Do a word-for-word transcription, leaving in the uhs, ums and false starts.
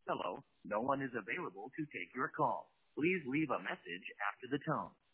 Hello, no one is available to take your call. Please leave a message after the tone.